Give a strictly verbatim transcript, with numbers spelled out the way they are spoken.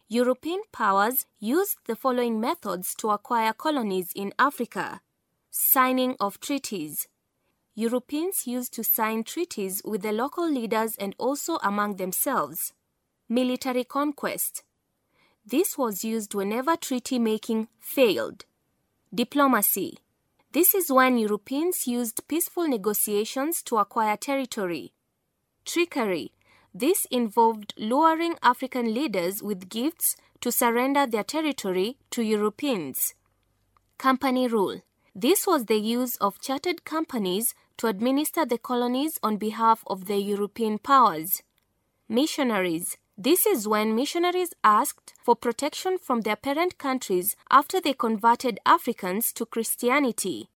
European powers used the following methods to acquire colonies in Africa. Signing of treaties. Europeans used to sign treaties with the local leaders and also among themselves. Military conquest. This was used whenever treaty-making failed. Diplomacy. This is when Europeans used peaceful negotiations to acquire territory. Trickery. This involved luring African leaders with gifts to surrender their territory to Europeans. Company rule. This was the use of chartered companies to administer the colonies on behalf of the European powers. Missionaries. This is when missionaries asked for protection from their parent countries after they converted Africans to Christianity.